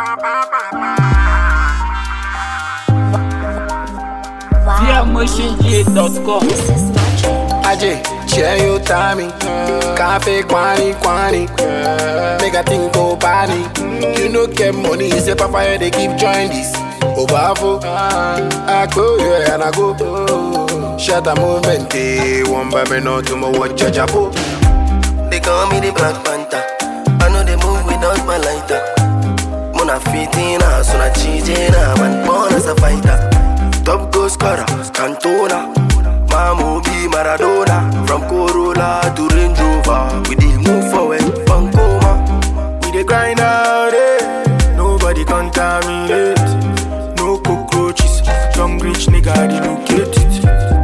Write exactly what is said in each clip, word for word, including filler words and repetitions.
via motion j dot com. Aje, share your timing. Cafe, quani, quani. Make a thing go bani. You know, get money. Say, Papa, they keep join this. Obafo, I go, yeah, and I go. Shut a movement, one baby, no tomorrow, watch a chapo. They call me the Black Panther. I know they move without my lighter. Mona fitina, so na cheatina, man born as a fighter. Top goal scorer, Cantona. Mamu be Maradona. From Corolla to Range Rover, we dey move forward, Pancoma. We dey grind out, eh? Nobody contaminate. No cockroaches, young rich nigga relocate it.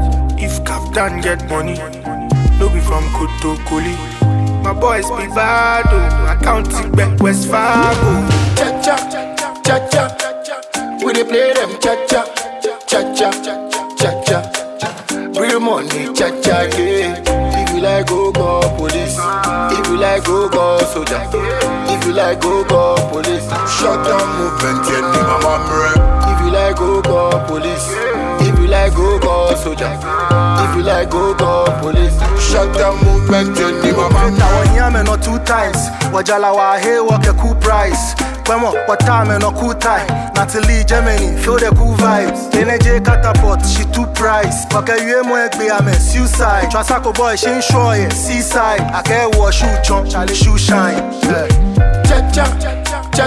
If Captain get money, no be from Kotokoli. My boys be bad, oh, I count it back West Fargo. Cha cha, cha cha, we dey play them cha cha, cha cha, cha cha. Real money, cha cha, yeah. If you like, go call police. If you like, go call soldier. If you like, go call police. Shut down movement, yeah, ni mama mre. If you like, go call police. If you like, go call soldier. If you like, go call police. Shut down movement, yeah, ni mama mre. Now one year me no two times. Wajala wa hey walk a cool price. Kwemo, what time me no cool tie. Natalie Germany, feel the cool vibes. N J catapult, she too price. Paka you mo egbe ame suicide. Trasako boy, she ain't sure yeah. Seaside, I can't wash shoe chunk, Charlie shoe shine. Yeah. Cha cha, cha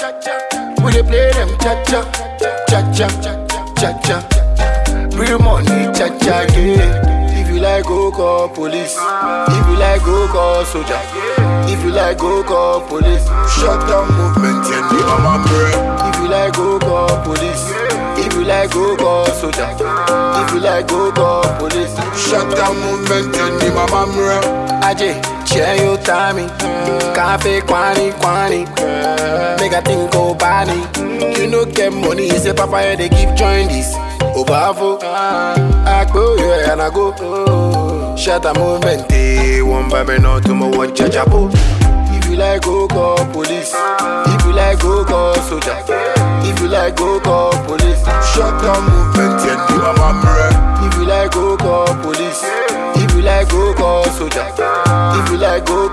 cha, we dey play them cha cha, cha cha, cha cha. Real money, cha cha, yeah. If you like, go call police. If you like, go call soldier. If you like, go call police. Shut down movement, yeah, ni mama mre. If you like, go call police. If you like, go call soldier. If you like, go call police. Shut down movement, yeah, ni mama mre. Aje, share your timing. Cafe, quani, quani. Make a thing go bani. You know, get money. Say, Papa, they keep join this. Obafo, I go, yeah, and I go. Shut a movement, one baby, no tomorrow, watch a chapo. If you like, go call police. If you like, go call soldier. If you like, go call police. Shut down movement, yeah, ni mama mre. If you like, go call police. If you like, go call soldier. If you like, go